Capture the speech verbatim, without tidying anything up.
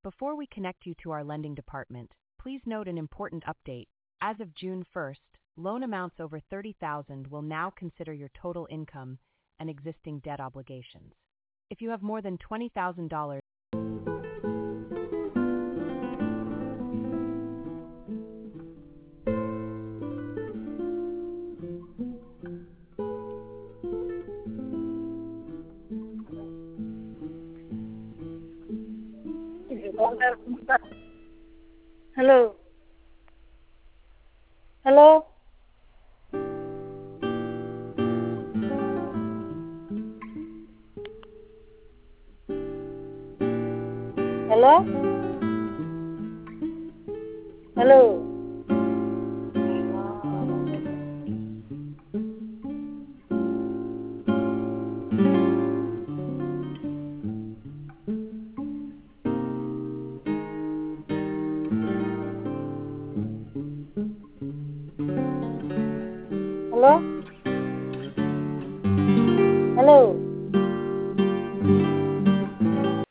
Before we connect you to our lending department, please note an important update. As of June first, loan amounts over thirty thousand dollars will now consider your total income and existing debt obligations. If you have more than twenty thousand dollars, Hello. Hello. Hello. Hello. Hello. Hello.